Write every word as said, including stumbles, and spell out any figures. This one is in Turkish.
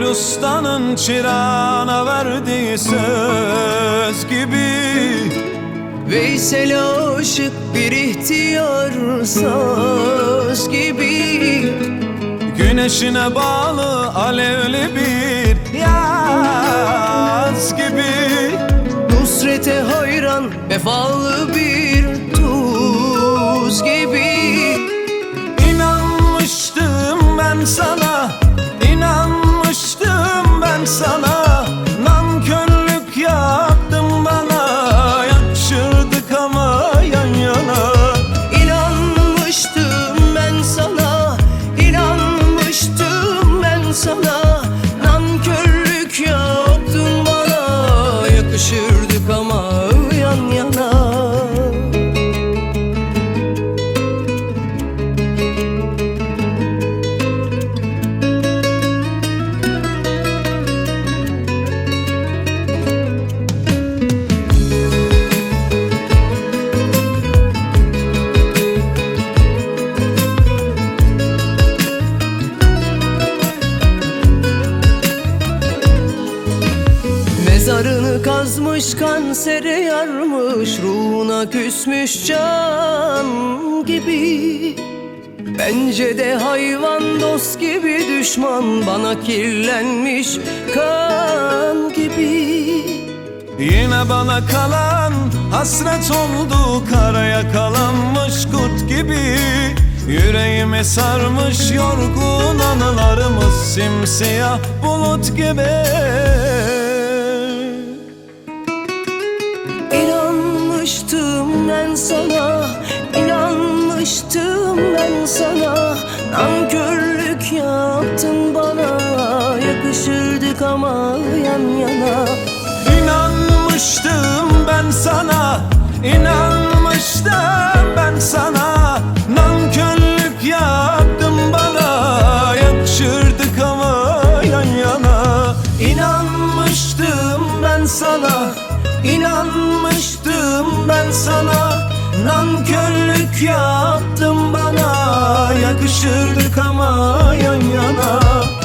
ustanın çırağına verdiği söz gibi. Veysel aşık bir ihtiyar söz gibi. Güneşine bağlı alevli bir yaz gibi. Nusrete hayran vefalı bir tuz gibi. İnanmıştım ben sana, inanmıştım ben sana. Nankörlük yaptın bana, yakışırdık ama yan yana. İnanmıştım ben sana, inanmıştım ben sana. Nankörlük yaptın bana, yakışırdık ama yan yana. Mezarını kazmış, kansere yarmış, ruhuna küsmüş can gibi. Bence de hayvan dost gibi, düşman bana kirlenmiş kan gibi. Yine bana kalan hasret oldu, kara yakalanmış kurt gibi. Yüreğimi sarmış yorgun anılarımız, simsiyah bulut gibi. İnanmıştım ben sana, inanmıştım ben sana. Nankörlük yaptın bana, yakışırdık ama yan yana. İnanmıştım ben sana, inanmıştım ben sana. Nankörlük yaptın bana, yakışırdık ama yan yana. İnanmıştım ben sana, İnanmıştım ben sana. Nankörlük yaptın bana, yakışırdık ama yan yana.